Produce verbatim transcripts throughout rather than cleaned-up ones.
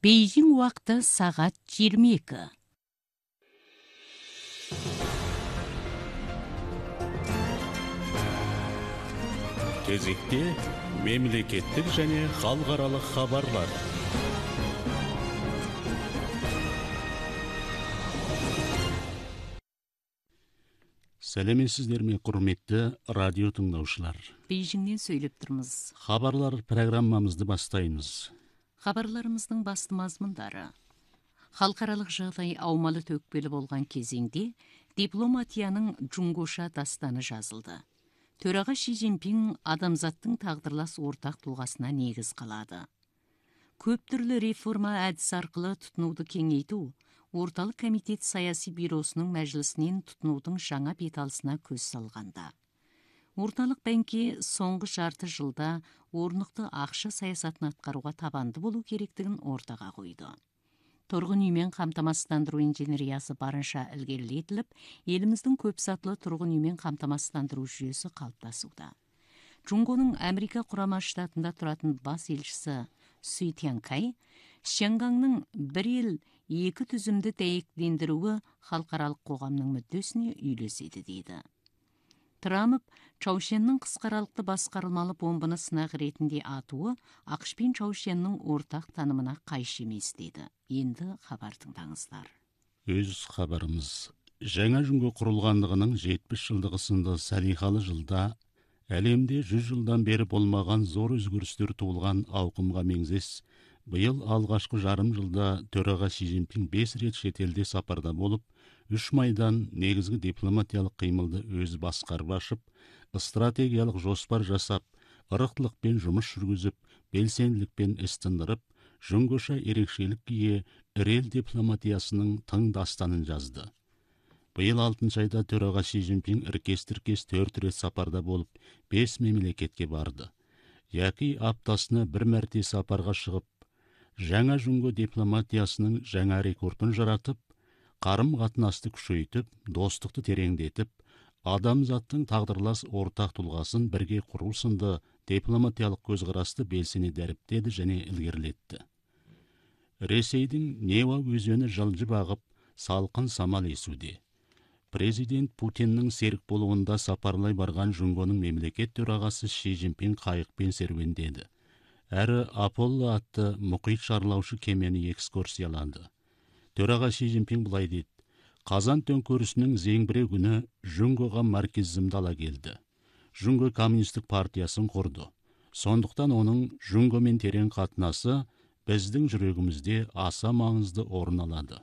Бейжің уақыты сағат жиырма екі. Кезекте мемлекеттік және халықаралық хабарлар. Сәлеметсіздер ме, құрметті радио тыңдаушылар. Бейжіңнен сөйлеп тұрмыз. Хабарлар программамызды бастаймыз. Хабарларымыздың басты мазмұндары. Халықаралық жағдай аумалы төкпелі болған кезеңде дипломатияның Джунгоша дастаны жазылды. Төраға Ши Цзиньпин адамзаттың тағдырлас ортақ тұлғасына негіз қалады. Көп түрлі реформа әдісі арқылы тұтынуды кеңейту, орталық комитет саяси бюросының мәжілісінен тұтынудың жаңа беталысына көз салғанда. Орталық бәңке соңғы жарты жылда орнықты ақша саясатын атқаруға табанды болу керектігін ортаға қойды. Тұрғын үймен қамтамасыздандыру инженериясы барынша ілгерілетіліп, еліміздің көп сатылы тұрғын үймен қамтамасыздандыру жүйесі қалыптасуда. Джунгоның Америка құрама штатында тұратын бас елшісі Сюй Тянкай, Шенганның бір ел екі түзімді дәйектендіруі халықаралық қоғамның мүддесіне үйлеседі дейді. Трамп Чаушеннің қысқаралықты басқарылмалы бомбаны сынақ ретінде атуы ақш пен Чаушеннің ортақ танымына қайшы емес дейді. Енді хабар тыңдаңыздар. Өз хабарымыз. Жаңа Джунго құрылғандығының жетпіс жылдығы сынды салиқалы жылда әлемде жүз жылдан бері болмаған зор өзгерістер туылған ауқымға меңзес. Биыл алғашқы жарым жылда төраға Ши Цзиньпин бес рет шетелде сапарда болып, үш майдан негізгі дипломатиялық қимылды өзі басқарып ашып, стратегиялық жоспар жасап, ырықтылықпен жұмыс жүргізіп, белсенділікпен іс тындырып, Джунгоша ерекшелік ие ірел дипломатиясының тың дастанын жазды. Биыл алтыншы айда төраға Ши Цзиньпин іркес-тіркес төрт рет сапарда болып, бес мемлекетке барды. Яки аптасына бір мәрте сапарға шығып, жаңа Джунго дипломатиясының жаңа рекордын жаратып, қарым-қатынасты күшейтіп, достықты тереңдетіп, адамзаттың тағдырлас ортақ тұлғасын бірге құру сынды дипломатиялық көзқарасты белсене дәріптеді және ілгерілетті. Ресейдің Нева өзені жылжып ағып, салқын самал есуде. Президент Путиннің серік болуында сапарлай барған Джунгоның мемлекет төрағасы Ши Цзиньпин қайықпен серуендеді. Әрі Аполло атты мұхит шарлаушы кемені экскурсияланды. Төраға Ши Цзиньпин былай дейді: қазан төңкерісінің зеңбіре күні Джунгоға марксизмді ала келді. Джунго коммунистік партиясын құрды. Сондықтан оның Джунгомен терең қатынасы біздің жүрегімізде аса маңызды орын алады.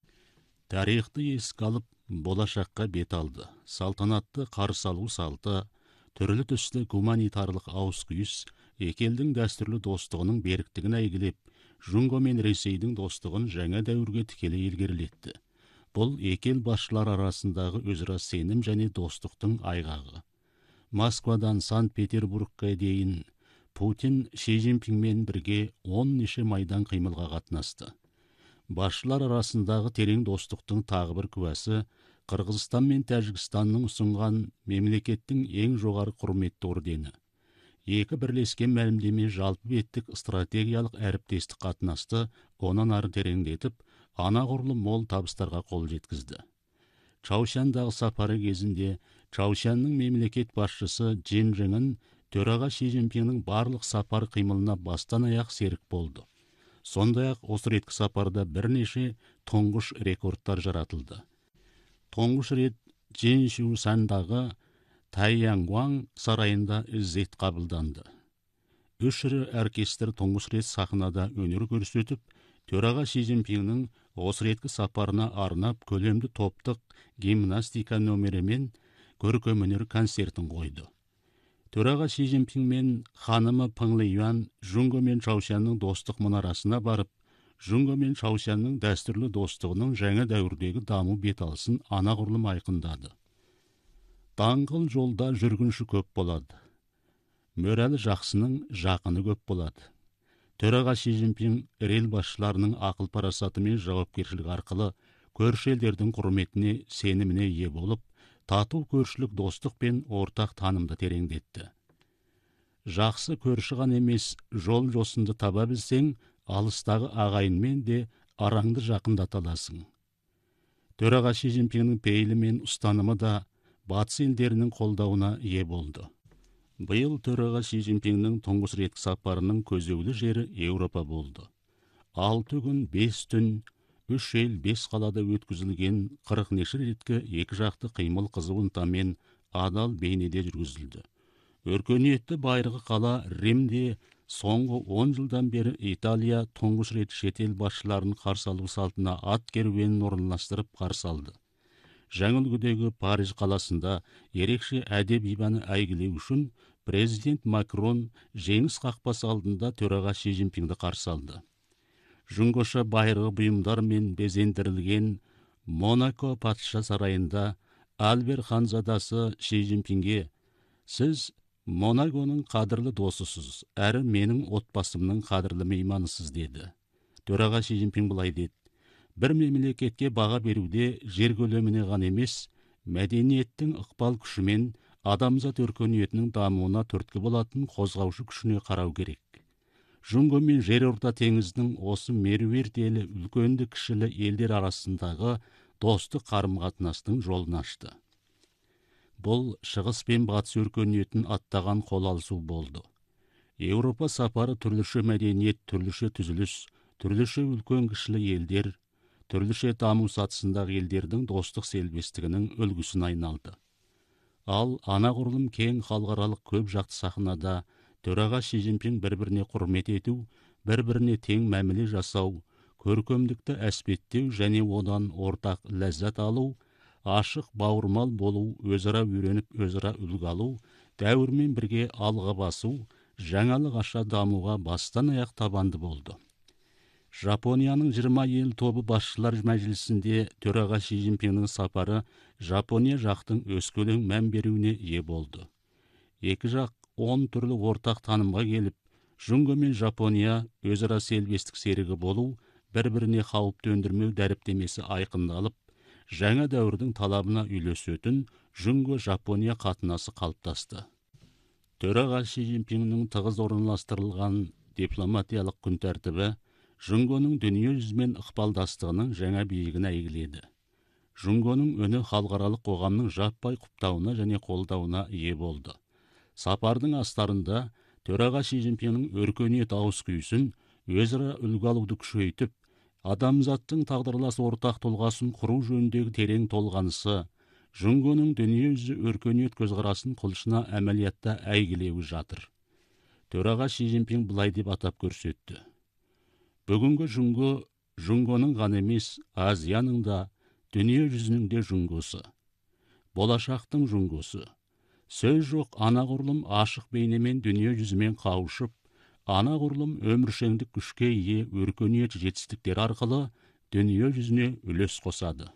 Тарихты еске алып, болашаққа бет алды. Салтанатты қарсы алу салты, түрлі түсті гуманитарлық ауыс-күйіс екі елдің дәстүрлі достығының беріктігін әйгілеп, Джунго мен Ресейдің достығын жаңа дәуірге тікелей ілгерілетті. Бұл екі ел басшылары арасындағы өзара сенім және достықтың айғағы. Москвадан Санкт-Петербургқа дейін Путин Ши Цзиньпинмен бірге он неше майдан қимылға қатынасты. Басшылар арасындағы терең достықтың тағы бір куәсі Қырғызстан мен Тәжікстанның ұсынған мемлекеттің ең жоғары құрметті ордені. Екі бірлескен мәлімдеме жалпы беттік стратегиялық әріптестік қатынасты онан ары тереңдетіп, анағұрлым мол табыстарға қол жеткізді. Чаушандағы сапары кезінде Чаушанның мемлекет басшысы Джин Жыңын төраға Ши Цзиньпиннің барлық сапар қимылына бастан аяқ серік болды. Сондай-ақ осы реткі сапарда бірнеше тұңғыш рекордтар жаратылды. Тұңғыш рет Джиншусандағы Тайянгуан сарайында ізет қабылданды. Үш ірі оркестр тұңғыш рет сахнада өнер көрсетіп, төраға Ши Цзиньпиннің осы реткі сапарына арнап көлемді топтық гимнастика номерімен көркем өнер концертін қойды. Төраға Ши Цзиньпин мен ханымы Пың Лиюан Джунго мен Чаушанның достық мұнарасына барып, Джунго мен Чаушанның дәстүрлі достығының жаңа дәуірдегі даму беталысын анағұрлым айқындады. Даңғыл жолда жүргінші көп болады. Мөрәлі жақсының жақыны көп болады. Төраға Ши Цзиньпин ел басшыларының ақыл парасаты мен жауапкершілік арқылы көрші елдердің құрметіне, сеніміне ие болып, тату көршілік достық пен ортақ танымды тереңдетті. Жақсы көрші ғана емес, жол жосынды таба білсең, алыстағы ағайынмен де араңды жақындата аласың. Төраға Ши Цзиньпиннің пейілі мен ұстанымы да батыс елдерінің қолдауына ие болды. Биыл төраға Ши Цзиньпиннің тұңғыш рет сапарының көзеулі жері Еуропа болды. Алты күн, бес түн, үш ел, бес қалада өткізілген қырық неше реткі екі жақты қимыл қызу ынтамен адал бейнеде жүргізілді. Өркениетті байырғы қала Римде соңғы он жылдан бері Италия тұңғыш рет шетел басшыларын қарсы алу салтына ат керуенін орналастырып қарсы алды. Жаңа үлгідегі Париж қаласында ерекше әдеп ибаны әйгілеу үшін президент Макрон жеңіс қақпасы алдында төраға Ши Цзиньпинді қарсы алды. Жүңгоша байырғы бұйымдармен безендірілген Монако патша сарайында Альбер ханзадасы Ши Цзиньпинге: «Сіз Монаконың қадірлі досысыз, әрі менің отбасымның қадірлі мейманысыз», деді. Төраға Ши Цзиньпин былай деді: «Бір мемлекетке баға беруде жер көлеміне ғана емес, мәдениеттің ықпал күшімен адамзат өркениетінің дамуына түрткі болатын қозғаушы күшіне қарау керек. Жүңго мен жерорта теңіздің осы меруерт елі үлкенді кішілі елдер арасындағы достық қарым-қатынастың жолын ашты». Бұл шығыс пен батыс өркениетін аттаған қол алысу болды. Еуропа сапары түрліше мәдениет, түрліше түзіліс, түрліше үлкен кішілі елдер, түрліше даму сатысындағы елдердің достық селбестігінің үлгісін айналды. Ал анағұрлым кең халықаралық көп жақты сахнада төраға Ши Цзиньпин бір-біріне құрмет ету, бір-біріне тең мәміле жасау, көркемдікті әспеттеу және одан ортақ ләззат алу, ашық бауырмал болу, өзара үйреніп, өзара үлгі алу, дәуірмен бірге алға басу, жаңалық аша дамуға бастан аяқ табанды болды. Жапонияның жиырма ел тобы басшылар мәжілісінде төраға Ши Цзиньпиннің сапары Жапония жақтың өскелең мән беруіне ие болды. Екі жақ он түрлі ортақ танымға келіп, Жүңго мен Жапония өзара селбестік серігі болу, бір-біріне қауіп төндірмеу дәріптемесі айқындалып, жаңа дәуірдің талабына үйлесетін Жүңго-Жапония қатынасы қалыптасты. Төраға Ши Цзиньпиннің тығыз орналастырылған дипломатиялық күн тәртібі Жүңгоның дүние жүзімен ықпалдастығының жаңа биігін әйгіледі. Жүңгоның үні халықаралық қоғамның жаппай құптауына және қолдауына ие болды. Сапардың астарында төраға Ши Цзиньпиннің өркениет ауыз күйісін, өзара үлгі алуды күшейтіп, адамзаттың тағдырлас ортақ тұлғасын құру жөніндегі терең толғанысы, Жүңгоның дүние жүзі өркениет көзқарасын қылышына әмәлиятта әйгілеуі жатыр. Төраға Ши Цзиньпин былай деп атап көрсетті: «Бүгінгі Жүңго Жүңгоның ғана емес, Азияның да, дүние жүзінің де Жүңгосы, болашақтың Жүңгосы. Сөз жоқ, анағұрлым ашық бейнемен дүние жүзімен қауышып, анағұрлым өміршеңдік күшке ие өркениет жетістіктер арқылы дүние жүзіне үлес қосады».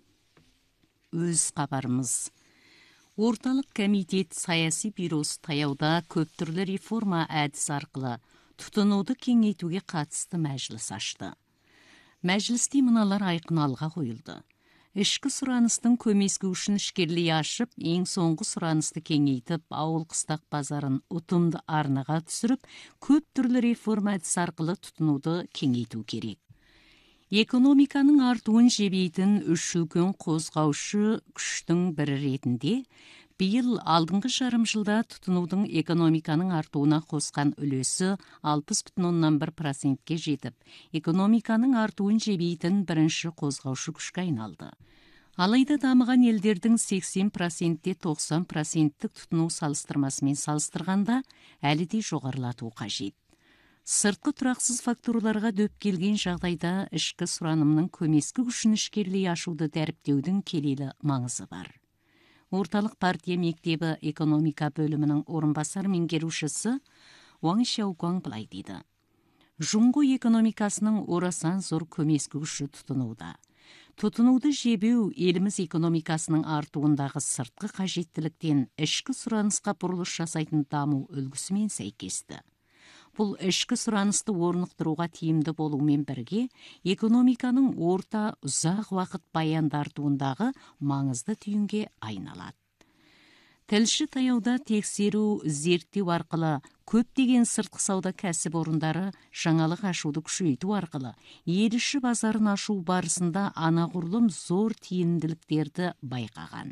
Өз хабарымыз. Орталық комитет саяси бюросы таяуда көп түрлі реформа әдісі арқылы тұтынуды кеңейтуге қатысты мәжіліс ашты. Мәжілісте мыналар айқын алға қойылды. Ішкі сұраныстың көмескі үшін ішкерлей ашып, ең соңғы сұранысты кеңейтіп, ауыл қыстақ базарын ұтымды арнаға түсіріп, көп түрлі реформа әдісі арқылы тұтынуды кеңейту керек. Экономиканың артуын жебейтін үш үлкен қозғаушы күштің бірі ретінде, биыл алдыңғы жарым жылда тұтынудың экономиканың артуына қосқан үлесі алпыс бүтін оннан бір процентке жетіп, экономиканың артуын жебейтін бірінші қозғаушы күшке айналды. Алайда дамыған елдердің сексен процентте тоқсан проценттік тұтыну салыстырмасымен салыстырғанда әлі де жоғарылату қажет. Сыртқы тұрақсыз факторларға дөп келген жағдайда ішкі сұранымның көмескі күшін ішкерлей ашуды дәріптеудің келелі маңызы бар. Орталық партия мектебі экономика бөлімінің орынбасар меңгерушісі Уаң Шаукуаң былай дейді: «Жүңго экономикасының орасан зор көмескі күші тұтынуда. Тұтынуды жебеу еліміз экономикасының артуындағы сыртқы қажеттіліктен ішкі сұранысқа бұрылыс жасайтын даму үлгісімен сәйкесті. Бұл ішкі сұранысты орнықтыруға тиімді болумен бірге, экономиканың орта ұзақ уақыт баянды артуындағы маңызды түйінге айналады. Тілші таяуда тексеру, зерттеу арқылы көптеген сыртқы сауда кәсіпорындары жаңалық ашуды күшейту арқылы ел іші базарын ашу барысында анағұрлым зор тиімділіктерді байқаған.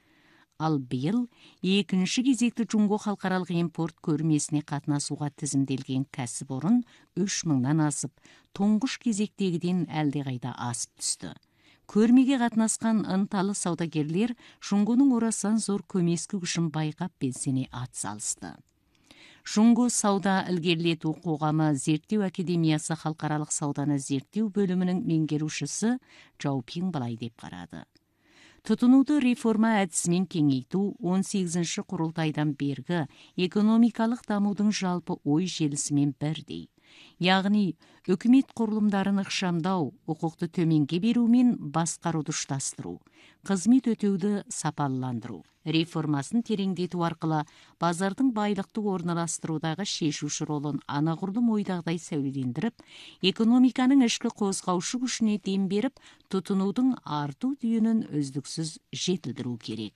Ал биыл екінші кезекті Джунго халықаралық импорт көрмесіне қатынасуға тізімделген кәсіпорын үш мыңнан асып, тұңғыш кезектегіден әлдеқайда асып түсті. Көрмеге қатынасқан ынталы саудагерлер Джунгоның орасан зор көмескі күшін байқап белсене атсалысты. Джунго сауда ілгерілету қоғамы зерттеу академиясы халықаралық сауданы зерттеу бөлімінің меңгерушісі Жаупин былай деп қарады. Тұтынуды реформа әдісімен кеңейту он сегізінші құрылтайдан бергі экономикалық дамудың жалпы ой желісімен бірдей. Яғни, үкімет құрылымдарын ықшамдау, құқықты төменге беру мен басқаруды ұштастыру, қызмет өтеуді сапалыландыру, реформасын тереңдету арқылы базардың байлықты орналастырудағы шешуші ролын анағұрлым ойдағыдай сәулелендіріп, экономиканың ішкі қозғаушы күшіне дем беріп, тұтынудың арту түйінін үздіксіз жетілдіру керек.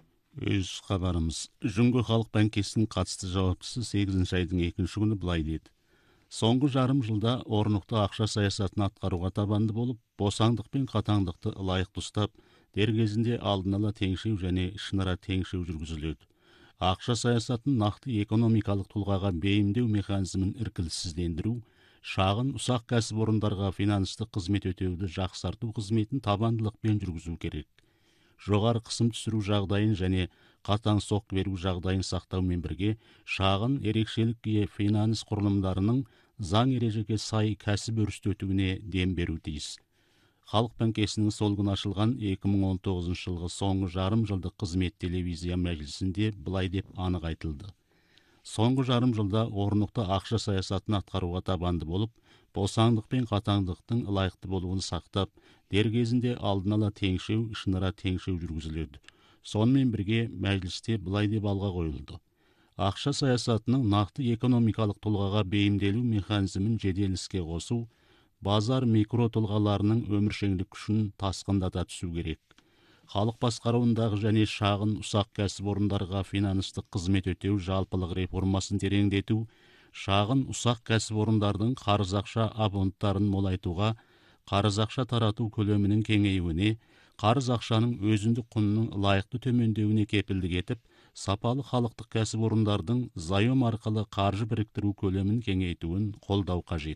Өз хабарымыз. Джунго халық банкесінің қатысты жауаптысы сегізінші айдың екінші күні былай деді. Соңғы жарым жылда орнықты ақша саясатын атқаруға табанды болып, босаңдық пен қатаңдықты лайықты ұстап, дер кезінде алдын ала теңшеу және ішінара теңшеу жүргізіледі. Ақша саясатын нақты экономикалық тұлғаға бейімдеу механизмін іркіліссіздендіру, шағын ұсақ кәсіпорындарға финанстық қызмет өтеуді жақсарту қызметін табандылықпен жүргізу керек. Жоғары қысым түсіру жағдайын және қатаң соқ беру жағдайын сақтаумен бірге, шағын ерекшелікке финанс құрылымдарының заң ережеге сай кәсіп өрістетуіне дем беру тиіс. Халық банкесінің сол күні ашылған екі мың он тоғызыншы жылғы соңғы жарым жылдық қызмет телевизия мәжілісінде былай деп анық айтылды. Соңғы жарым жылда орнықты ақша саясатын атқаруға табанды болып, босаңдық пен қатаңдықтың лайықты болуын сақтап, дер кезінде алдын ала теңшеу, ішінара теңшеу жүргізіледі. Сонымен бірге мәжілісте былай деп алға қойылды. Ақша саясатының нақты экономикалық тұлғаға бейімделу механизмін жедел іске қосу, базар микро тұлғаларының өміршеңдік күшін тасқындата түсу керек. Халық басқаруындағы және шағын ұсақ кәсіпорындарға финанстық қызмет өтеу жалпылық реформасын тереңдету, шағын ұсақ кәсіпорындардың қарыз ақша абонттарын молайтуға, қарыз ақша тарату көлемінің кеңеюіне, қарыз ақшаның өзіндік құнының лайықты төмендеуіне кепілдік етіп, сапалы халықтық кәсіпорындардың заем арқылы қаржы біріктіру көлемін кеңейтуін қолдау қажет.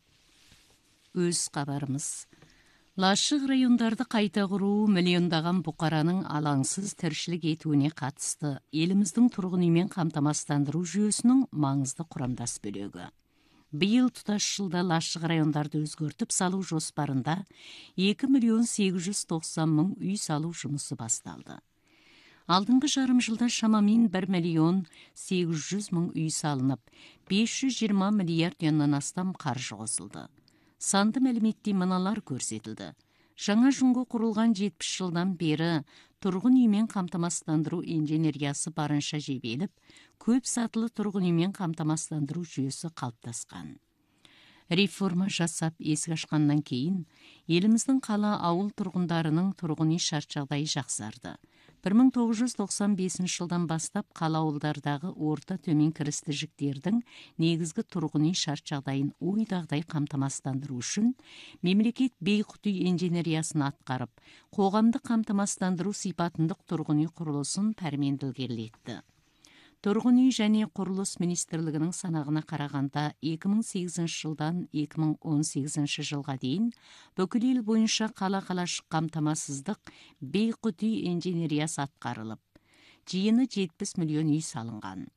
Өз хабарымыз. Лашық райондарды қайта құру миллиондаған бұқараның алаңсыз тіршілік етуіне қатысты еліміздің тұрғын үймен қамтамасыздандыру жүйесінің маңызды құрамдас бөлігі. Биыл тұтас жылда лашық райондарды өзгертіп салу жоспарында екі миллион сегіз жүз тоқсан мың үй салу жұмысы басталды. Алдыңғы жарым жылда шамамен бір миллион сегіз жүз мың үй салынып, бес жүз жиырма миллиард теңгеден астам қаржы қосылды. Санды мәліметте мыналар көрсетілді. Жаңа Джунго құрылған жетпіс жылдан бері тұрғын үймен қамтамасыздандыру инженериясы барынша жебеліп, көп сатылы тұрғын үймен қамтамасыздандыру жүйесі қалыптасқан. Реформа жасап есік ашқаннан кейін, еліміздің қала ауыл тұрғындарының тұрғын үй шарт жағдайы жақсарды. бір мың тоғыз жүз тоқсан бесінші жылдан бастап қала ауылдардағы орта төмен кірісті жіктердің негізгі тұрғын үй шарт жағдайын ойдағыдай қамтамасыздандыру үшін мемлекет бейқұт үй инженериясын атқарып, қоғамдық қамтамасыздандыру сипатындық тұрғын үй құрылысын пәрменді ілгерілетті. Тұрғын үй және құрылыс министрлігінің санағына қарағанда екі мың сегізінші жылдан екі мың он сегізінші жылға дейін бүкіл ел бойынша қала қалашық қамтамасыздық бейқұт үй инженериясы атқарылып, жиыны жетпіс миллион үй салынған.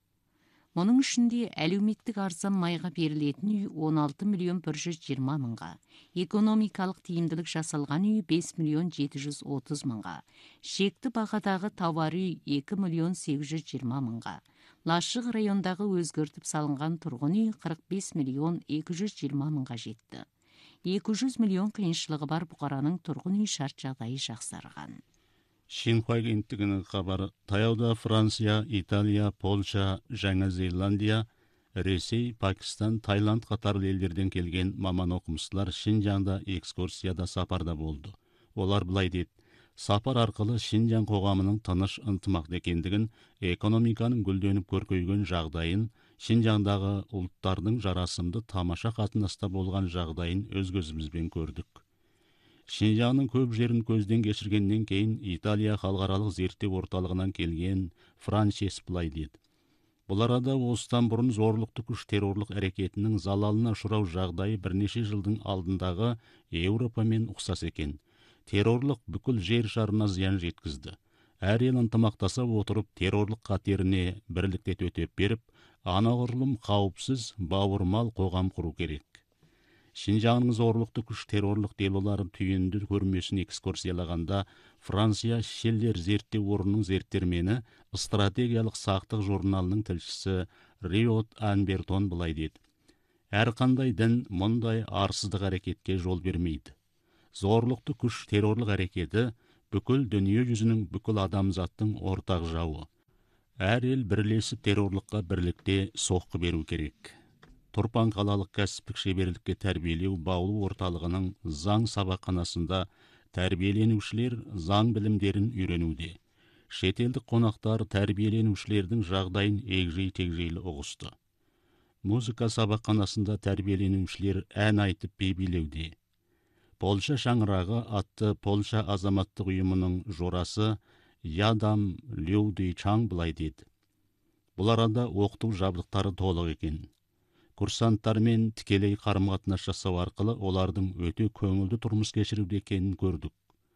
Оның ішінде әлеуметтік арзан майға берілетін үй он алты миллион бір жүз жиырма мыңға, экономикалық тиімділік жасалған үй бес миллион жеті жүз отыз мыңға, шекті бағадағы тауар үй екі миллион сегіз жүз жиырма мыңға, Лашық райондағы өзгертіп салынған тұрғын үй қырық бес миллион екі жүз жиырма мыңға жетті. екі жүз миллион қиыншылығы бар бұқараның тұрғын үй шарт жағдайы жақсарған. Шинхуа агенттігінің хабары. Таяуда Франция, Италия, Польша, Жаңа Зеландия, Ресей, Пакистан, Тайланд қатарлы елдерден келген маман оқымыстылар Шинжаңда экскурсияда сапарда болды. Олар былай деді: сапар арқылы Шинжаң қоғамының тыныш ынтымақты екендігін, экономиканың гүлденіп көркейген жағдайын, Шинжаңдағы ұлттардың жарасымды тамаша қатынаста болған жағдайын өз көзімізбен көрдік. Шинжаңның көп жерін көзден кешіргеннен кейін Италия халықаралық зерттеу орталығынан келген Франчес былай деді: бұл арада осыдан бұрын зорлықты күш террорлық әрекетінің залалына ұшырау жағдайы бірнеше жылдың алдындағы Еуропамен ұқсас екен. Террорлық бүкіл жер шарына зиян жеткізді. Әр ел ынтымақтаса отырып террорлық қатеріне бірлікте төтеп беріп, анағұрлым қауіпсіз бауырмал қоғам құру керек. Шинжаңның зорлықты күш террорлық делолары түйінді көрмесін экскурсиялағанда Франция Шеллер зерттеу орнының зерттермені, стратегиялық сақтық журналының тілшісі Риот Анбертон былай деді: әрқандай дін мұндай арсыздық әрекетке жол бермейді. Зорлықты күш террорлық әрекеті бүкіл дүние жүзінің, бүкіл адамзаттың ортақ жауы. Әр ел бірлесіп террорлыққа бірлікте соққы беру керек. Тұрпан қалалық кәсіптік шеберлікке тәрбиелеу баулу орталығының заң сабақханасында тәрбиеленушілер заң білімдерін үйренуде. Шетелдік қонақтар тәрбиеленушілердің жағдайын егжей-тегжейлі ұғысты. Музыка сабақханасында тәрбиеленушілер ән айтып би билеуде. Польша шаңырағы атты Польша азаматтық ұйымының жорасы Ядам Люди Чаң былай деді: бұл арада оқыту жабдықтары толық екен. Курсанттармен тікелей қарым-қатынас жасау арқылы олардың өте көңілді тұрмыс кешіруде екенін көрдік.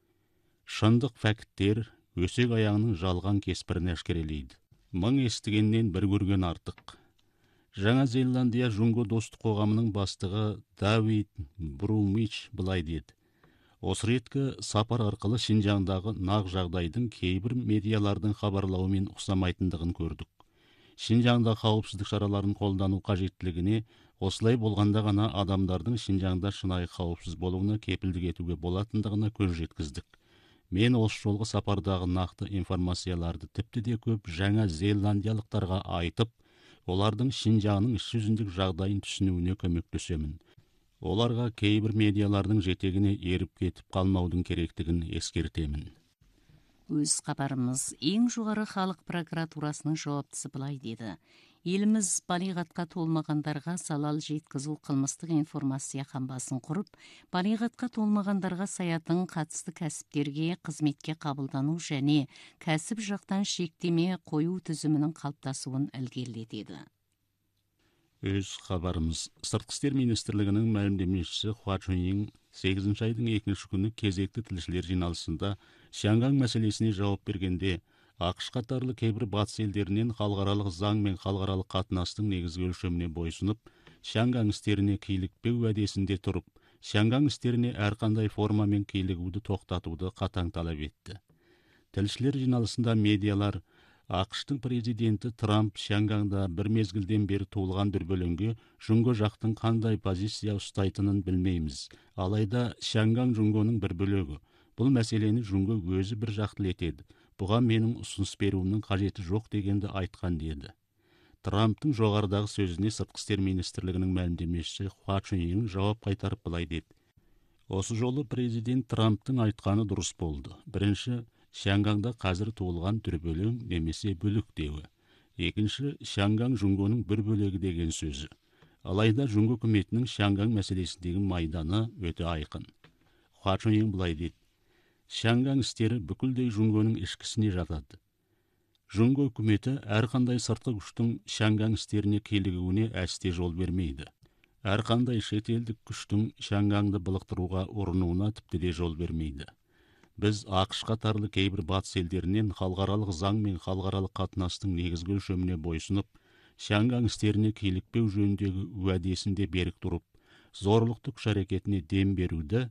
Шындық факттер өсек аяғының жалған кеспірін әшкерелейді. Мың естігеннен бір көрген артық. Жаңа Зеландия Жунго достық қоғамының бастығы Давид Брумич былай деді: осы реткі сапар арқылы Шинжаңдағы нақ жағдайдың кейбір медиалардың хабарлауымен ұқсамайтындығын көрдік. Шинжаңда қауіпсіздік шараларын қолдану қажеттілігіне, осылай болғанда ғана адамдардың Шинжаңда шынайы қауіпсіз болуына кепілдік етуге болатындығына көз жеткіздік. Мен осы жолғы сапардағы нақты информацияларды тіпті де көп жаңа зеландиялықтарға айтып, олардың Шинжаңның іс жүзіндік жағдайын түсінуіне көмектесемін. Оларға кейбір медиалардың жетегіне еріп кетіп қалмаудың керектігін ескертемін. Өз хабарымыз ең жоғары халық прокуратурасының жауаптысы былай деді: еліміз балиғатқа толмағандарға залал жеткізу қылмыстық информация қамбасын құрып, балиғатқа толмағандарға саятын қатысты кәсіптерге қызметке қабылдану және кәсіп жақтан шектеме қою тізімінің қалыптасуын ілгерілетеді. Өз хабарымыз Сыртқы істер министрлігінің мәлімдемешісі Хуа Чуньин сегізінші айдың екінші күні кезекті тілшілер жиналысында Шангаң мәселесіне жауап бергенде, ақш қатарлы кейбір батыс елдерінен халықаралық заң мен халықаралық қатынастың негізгі өлшеміне бойсынып, Шангаң істеріне килікпеу уәдесінде тұрып, Шангаң істеріне әрқандай формамен килігуді тоқтатуды қатаң талап етті. Тілшілер жиналысында медиалар ақштың президенті Трамп Шангаңда бір мезгілден бері туылған дүрбелеңге Жунго жақтың қандай позиция ұстайтынын білмейміз. Алайда Шангаң Жунгоның бір бөлігі. Бұл мәселені Жунго өзі бір жақтылы етеді. Бұған менің ұсыныс беруімнің қажеті жоқ дегенді айтқан деді. Трамптың жоғарыдағы сөзіне Сыртқы істер министрлігінің мәлімдемешісі Хуа Чуньин жауап қайтарып былай деді: осы жолы президент Трамптың айтқаны дұрыс болды. Бірінші, Шангаңда қазір туылған дүрбелең немесе бүлік деуі. Екінші, Шангаң Жунгоның бір бөлігі деген сөзі. Алайда Жунго үкіметінің Шангаң мәселесіндегі майданы өте айқын. Хуа Чуньин былай дейді: Шангаң істері бүкілдей Жунгоның ішкісіне жатады. Жунго үкіметі әрқандай сыртқы күштің Шангаң істеріне килігуіне әсте жол бермейді. Әрқандай шетелдік күштің Шангаңды былықтыруға ұрынуына тіпті де жол бермейді. Біз ақш қатарлы кейбір батыс елдерінен халықаралық заң мен халықаралық қатынастың негізгі өлшеміне бойсынып, Шангаң істеріне килікпеу жөніндегі уәдесінде берік тұрып, зорлықты күш әрекетіне дем беруді,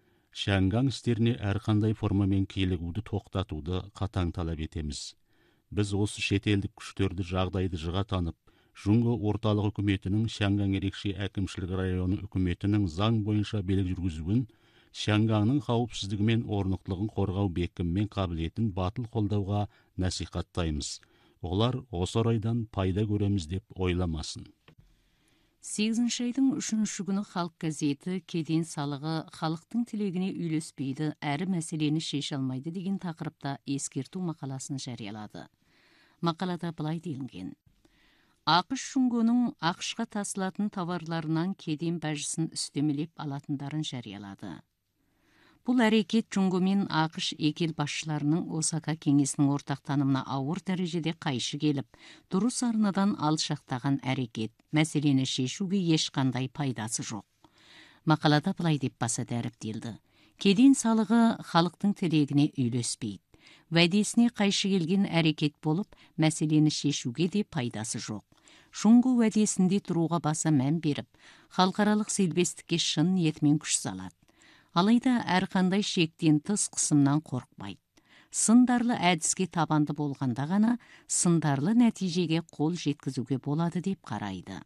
Шангаң істеріне әрқандай формамен килігуді тоқтатуды қатаң талап етеміз. Біз осы шетелдік күштерді жағдайды жыға танып, Жунго орталық үкіметінің Шангаң ерекше әкімшілік районы үкіметінің заң бойынша билік жүргізуін, Шангаңның қауіпсіздігі мен орнықтылығын қорғау бекім мен қабілетін батыл қолдауға насихаттаймыз. Олар осы орайдан пайда көреміз деп ойламасын. сегизинчи айдың үчүнчү күнү Халк газети кеден салыгы халыктын тилегине үйлөспөйдү, әрі мәселени шеше алмайды деген тақырыпта ескертүү макаласын жарыялады. Макалада былай делинген: АКШ Жунгонун АКШка тасылатын товарларынан кеден бажысын үстөмелеп алатындарын жарыялады. Бұл әрекет Жунго мен АКШ эки эл башчыларынын Осака кеңесинин ортак таанымына ауыр дәрежеде кайшы келип, дурус арнадан алшактаган әрекет, мәселени шешүүгө эч кандай пайдасы жок. Макалада былай деп баса дарыптелди: кеден салыгы халыктын тилегине үйлөспөйт. Вәдесіне кайшы келген әрекет болып, мәселені шешуге де пайдасы жоқ. Жунго вәдесінде тұруға баса мән беріп, халықаралық сербестікке шын ниетімен күш салады. Алайда әрқандай шектен тыс қысымнан қорықпайды. Сындарлы әдіске табанды болғанда ғана сындарлы нәтижеге қол жеткізуге болады деп қарайды.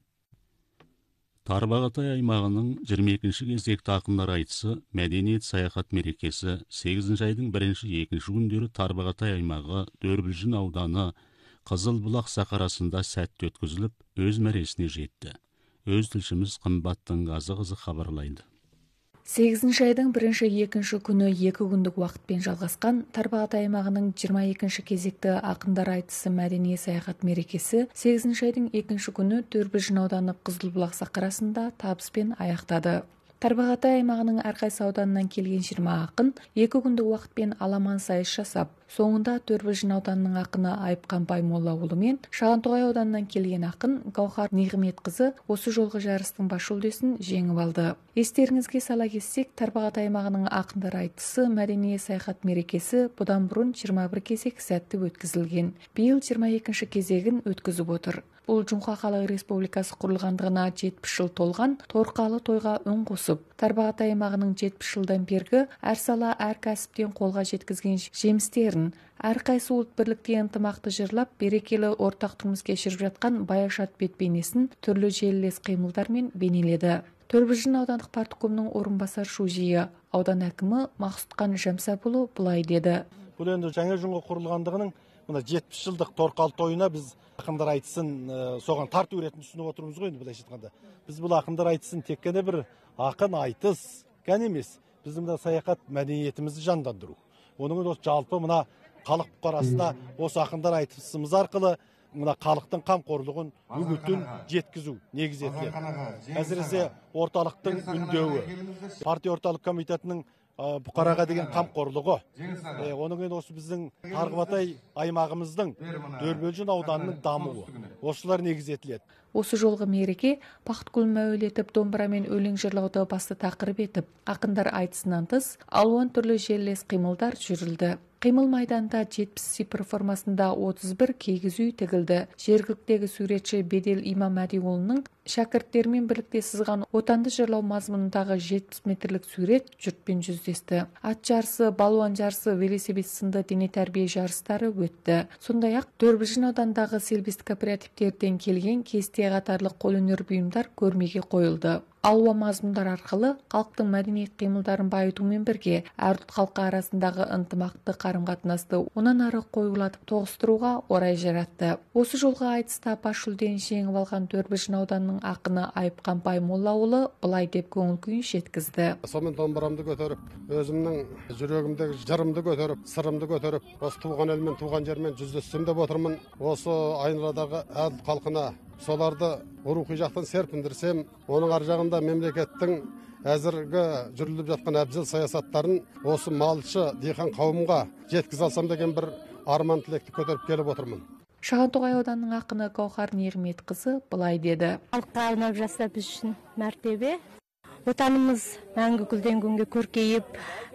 Тарбағатай аймағының жыйырма экинчи кезекті ақындар айтысы мәдениет саяхат мерекесі сегизинчи айдың биринчи экинчи күндері Тарбағатай аймағы Дөрбілжін ауданы Қызылбұлақ сақарасында сәтті өткізіліп, өз мәресіне жетті. Өз тілшіміз Қымбаттың Азы-қызы хабарлайды. сегизинчи айдың биринчи экинчи күнү эки күндүк убакытпен жалгашкан Тарбағатай аймагынын жыйырма экинчи кезекти акындар айтысы мәдени саяхат мерекеси сегизинчи айдың экинчи күнү Дөрбүлжүн ауданы Кызылбулак сакарасында табыспен аяктады. Тарбағатай аймагынын ар кайсы ауданынан келген жыйырма акын эки күндүк убакытпен аламан сайыс жасап, соңында Дөрбүлжүн ауданынын акыны Айыпкан Баймолла уулу мен Шагантоғай ауданынан келген акын Гаухар Нигмет кызы осы жолғы жарыстың баш жүлдесин жеңип алды. Естериңизге сала кетсек, Тарбағатай аймагынын акындар айтысы мәдени саяхат мерекеси будан бурун жыйырма бир кезек сәттүү өткөзүлгөн. Быйыл жыйырма экинчи кезегин өткөзүп отур. Бул Жумка Калык Республикасы курулгандыгына жетимиш жыл толган торкалы тойга үн косуп, Тарбағатай аймагынын жетимиш жылдан берги ар сала ар касыптен колго жеткизген жемистерин, ар кайсы улут бирликте ынтымакты жырлап, берекелүү ортак турмуш кечирип жаткан баяшат бет бейнесин түрлүү желилес кыймылдар менен бейнеледи. Дөрбүлжүн аудандык парткомунун орун басар шужийи, аудан акими Максуткан Жамсапулу булай деди. Бул энди жаңа жунго курулгандыгынын мына жетимиш жылдык торкал тойуна биз акындар айтысын согон тартуу иретін түшүнүп отурмуз го. Энди былайча айтканда биз бул акындар айтысын тек гана бир акын айтыс гана эмес, биздин мына саякат мәдениетибизди жандандыруу. Онун жалпы мына калык арасында осы акындар айтысыбыз аркылуу мына калктын камкорлугун, үгүтүн жеткизүү негиз этилет. Азыресе орталыктын үндөбү, партия орталык комитетинин букарага деген камкорлугу, онун менен осы биздин Тарбағатай аймагыбыздын Дөрбүлжүн ауданынын дамуу, осулар негиз этилет. Осы жолғы мереке Бактыгүл мәуелетип домбура мен өлең жырлауды басты тақырып етіп, акындар айтысынан тыс алуан түрлі желілес қимылдар жүрілді. Кыймыл майданда жетимиш сипыр формасында отуз бир кийиз үй тигилди. Жергиликтеги сүрөтчү Бедел Имамади уулунун шакирттермен бирликте сызган отанды жырлоо мазмунундагы жетимиш метрлик сүрөт журтпен жүздөштү. Ат жарысы, балуан жарысы, велосипед сынды дене тарбие жарыстары өттү. Сондай ак Дөрбүлжүн аудандагы селбист кооперативтерден келген кесте катарлык кол өнөр буюмдар көрмеге коюлду. Алуа мазмундар аркылуу калктын маданият кыймылдарын байытуу менен бирге ар улут калкы арасындагы ынтымакты карым-катнашты унан ары коюлатып тогуштурууга орай жаратты. Осы жолғы айтыста баш жүлдени жеңип алган Дөрбүлжүн ауданынын акыны Айыпкан Баймолла уулу былай деп көңүл күйүн жеткизди. Сонун домбурамды көтөрүп, өзүмдүн жүрөгүмдөгү жырымды көтөрүп, сырымды көтөрүп, осы тууган эл менен тууган жер менен жүздөшсөм деп отурмун. Осы айналадагы эл калкына соларды рухий жактан серпиндирсем, онун ар жагында мемлекеттин азыркы жүрүлүп жаткан абзал саясаттарын осы малчы дыйкан кавымга жеткизе алсам деген бир арман тилекти көтөрүп келип отурмун. Шагантоғай ауданынын акыны Гаухар Нигмет кызы былай деди. Халыкка арнап жасап биз үчүн мартебе. Отанымыз мәңгі күлден күнгө көркейип,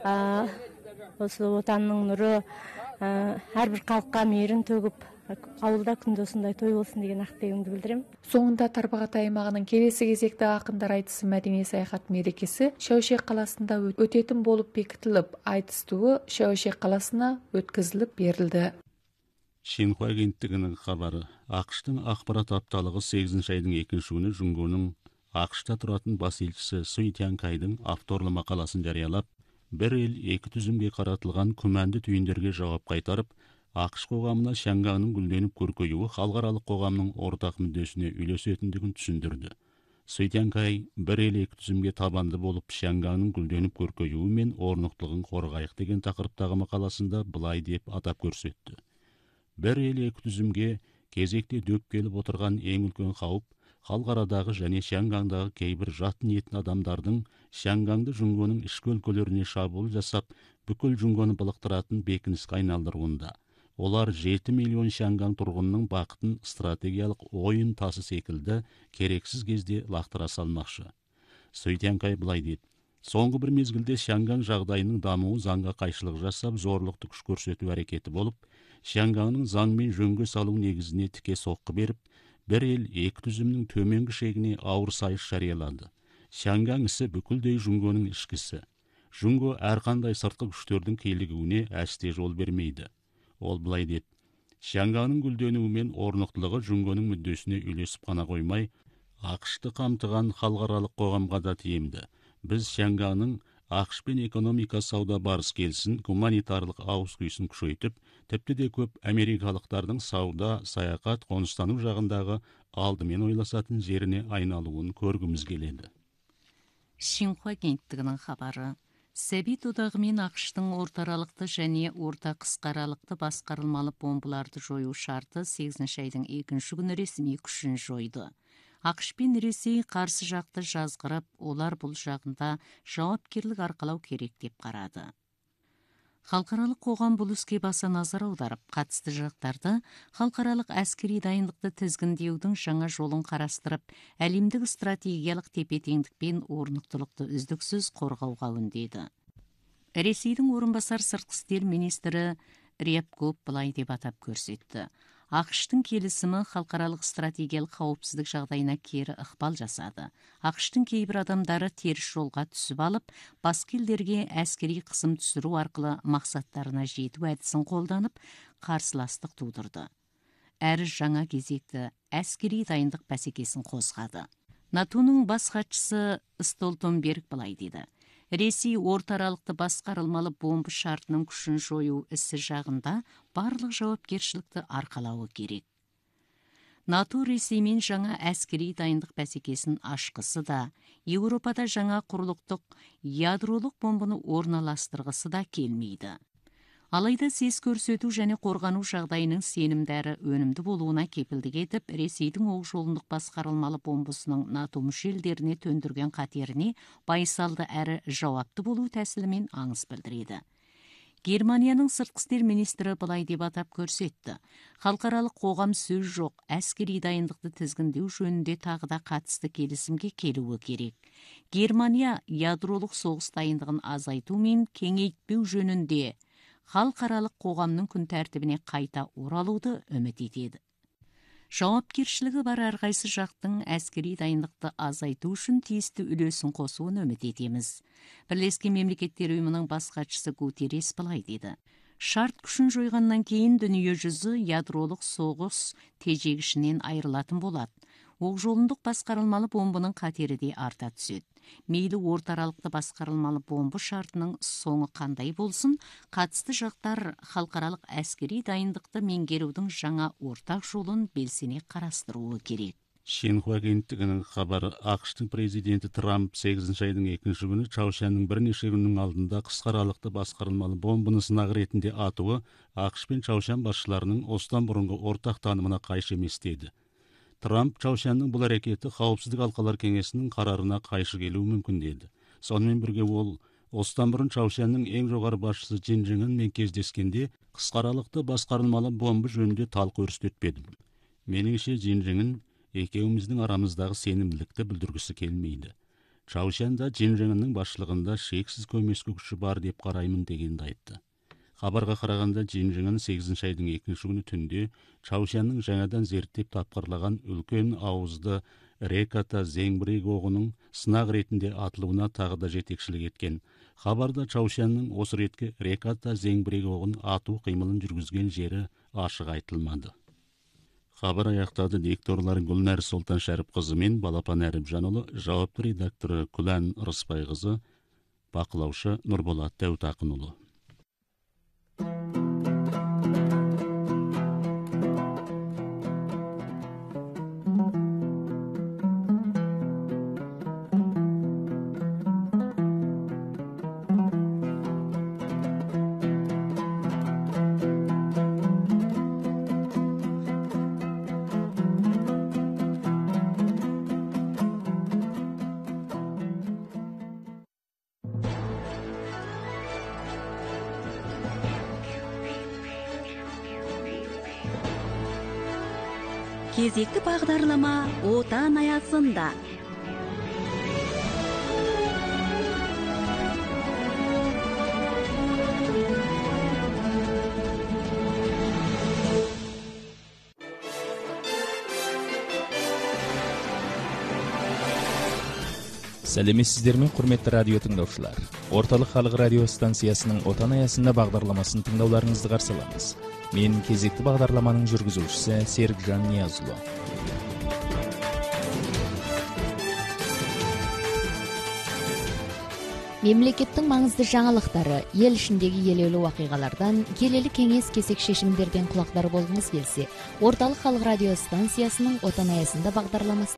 осы отанның нуру ар бир калкка мээрин төгүп, ауылда күндө осундай той болсун деген ак тілегимди билдирем. Соңында Тарбағатай аймагынын келесі кезекте акындар айтысы мәдени саяхат мерекеси Шәушек қаласында өтетін болып бекітіліп, айтыс туы Шәушек қаласына өткізіліп берілді. Шинхуа агенттигинин хабары. АКШтын акбарат апталыгы сегизинчи айдын экинчи күнү Жунгонун АКШта туратын бас элчиси Суй Тянкайдын авторлуу макаласын жарыялап, бир эл эки түзүмгө каратылган күмәнді түйүндөргө жооп кайтарып, АКШ когамына Шаңгаңдын гүлдөнүп көркөйүүгү халыкаралык когамдын ортак мүддөсүнө үйлөсөтүндүгүн түшүндүрдү. Сөйтенкай бір ел екі түзімге табанды болып Шиангаңның гүлденіп көркеюі мен орнықтылығын қорғайық деген тақырыптағы мақаласында былай деп атап көрсетті. Бір ел екі түзімге кезекте дөп келіп отырған ең үлкен қауіп халықарадағы және Шиангаңдағы кейбір жат ниетін адамдардың Шиангаңды Жұңгоның ішкі өлкелеріне шабуыл жасап, бүкіл Жұңгоны былықтыратын бекініске айналдыруында. Олар жеті миллион Шиангаң тұрғынының бақытын стратегиялық ойын тасы секілді керексіз кезде лақтыра салмақшы. Сөйтенкай былай дейді: соңғы бір мезгілде Шиангаң жағдайының дамуы заңға қайшылық жасап, зорлықты күш көрсету әрекеті болып, Шиангаңның заңмен жөнге салу негізіне тіке соққы беріп, бір ел екі түзімнің төменгі шегіне ауыр сайыс жариялады. Шиангаң ісі бүкілдей Жұңгоның ішкісі. Жұңго әрқандай сыртқы күштердің килігуіне әсте жол бермейді. Ол былай деді: Шиангаңның гүлденуі мен орнықтылығы Жұңгоның мүддесіне үйлесіп қана қоймай, ақшты қамтыған халықаралық қоғамға да тиімді. Біз Шиангаңның ақшпен экономика сауда барыс келсін, гуманитарлық ауыз күйсін күшейтіп, тіпті де көп америкалықтардың сауда, саяхат, қоныстану жағындағы алдымен ойласатын жеріне айналуын көргіміз келеді. Шинхуа агенттігінің хабары. Совет одағы мен ақштың ортаралықты және орта қысқаралықты басқарылмалы бомбаларды жою шарты сегізінші айдың екінші күні ресми күшін жойды. ақш пен Ресей қарсы жақты жазғырып, олар бұл жағында жауапкерлік арқалау керек деп қарады. Халықаралық қоғам бұл іске баса назар аударып, қатысты жақтарды халықаралық әскери дайындықты тізгіндеудің жаңа жолын қарастырып, әлемдік стратегиялық тепе-теңдік пен орнықтылықты үздіксіз қорғауға үндеді. Ресейдің орынбасар сыртқы істер министрі Рябков былай деп атап көрсетті: ақштың келісімі халықаралық стратегиялық қауіпсіздік жағдайына кері ықпал жасады. ақштың кейбір адамдары теріс жолға түсіп алып, басқа елдерге әскери қысым түсіру арқылы мақсаттарына жету әдісін қолданып, қарсыластық тудырды. Әрі жаңа кезекті әскери дайындық бәсекесін қозғады. натоның бас хатшысы Столтенберг былай дейді: Ресей ортаралықты басқарылмалы бомба шартының күшін жою ісі жағында барлық жауапкершілікті арқалауы керек. НАТО Ресеймен жаңа әскери дайындық бәсекесін ашқысы да, Еуропада жаңа құрлықтық ядролық бомбаны орналастырғысы да келмейді. Алайда сес көрсету және қорғану жағдайының сенімдәрі өнімді болуына кепілдік етіп, Ресейдің оқ жолындық басқарылмалы бомбасының НАТО мүшелдеріне төндірген қатеріне байсалды әрі жауапты болу тәсілімен аңыс білдіреді. Германияның сыртқы істер министрі былай деп атап көрсетті: халықаралық қоғам сөз жоқ, әскери дайындықты тізгіндеу жөнінде тағы да қатысты келісімге келуі керек. Германия ядролық соғыс дайындығын азайту мен кеңейтпеу жөнінде халықаралық қоғамның күн тәртібіне қайта оралуды үміт етеді. Жауапкершілігі бар әрқайсы жақтың әскери дайындықты азайту үшін тиісті үлесін қосуын үміт етеміз. Бірлескен мемлекеттер ұйымының бас хатшысы Гутеррес былай деді: шарт күшін жойғаннан кейін дүние жүзі ядролық соғыс тежегішінен айырылатын болады. Оқ жолындық басқарылмалы бомбының қатері де арта түседі. Мейлі ортаралықты басқарылмалы бомба шартының соңы қандай болсын, қатысты жақтар халықаралық әскери дайындықты меңгерудің жаңа ортақ жолын белсене қарастыруы керек. Шинхуа агенттігінің хабары: ақштың президенті Трамп сегізінші айдың екінші күні Чаушанның бірнеше күннің алдында қысқаралықты басқарылмалы бомбаны сынақ ретінде атуы ақш пен Чаушан басшыларының осыдан бұрынғы ортақ танымына қайшы емес деді. Трамп Чаушанның бұл әрекеті қауіпсіздік алқалар кеңесінің қарарына қайшы келуі мүмкін деді. Сонымен бірге ол осыдан бұрын Чаушанның ең жоғары басшысы Джин Чжыңмен кездескенде қысқаралықты басқарылмалы бомба жөнінде талқы өрістетпеді. Меніңше Джин Чжың екеуміздің арамыздағы сенімділікті білдіргісі келмейді. Чаушанда Джин Чжыңның басшылығында шексіз көмескі күші бар деп қараймын дегенді айтты. Хабарға қарағанда Джин Чжың сегізінші айдың екінші күні түнде Чаушанның жаңадан зерттеп тапқырлаған үлкен ауызды Реката Зеңбірек оғының сынақ ретінде атылуына тағы да жетекшілік еткен. Хабарда Чаушанның осы ретке Реката Зеңбірек оғын ату қимылын жүргізген жері ашық айтылмады. Хабар аяқтады. Дикторлар Гүлнәр Солтан Шәріпқызы мен Балапан Әріпжанұлы, жауапты редакторы Күлән Рысбайқызы, бақылаушы Нұрболат Дәутақынұлы. кезекті бағдарлама отан аясында. Сәлеметсіздер ме, құрметті радио тыңдаушылар. Орталық халық радио станциясының отан аясында бағдарламасын тыңдауларыңызды қарсы аламыз. Мен кезекті бағдарламаның жүргізушісі Серікжан Ниязұлы. Мемлекеттің маңызды жаңалықтары, ел ішіндегі елеулі уақиғалардан, келелі кеңес кесек шешімдерден құлақтар болғыңыз келсе, Орталық халық радио станциясының отан аясында бағдарламасы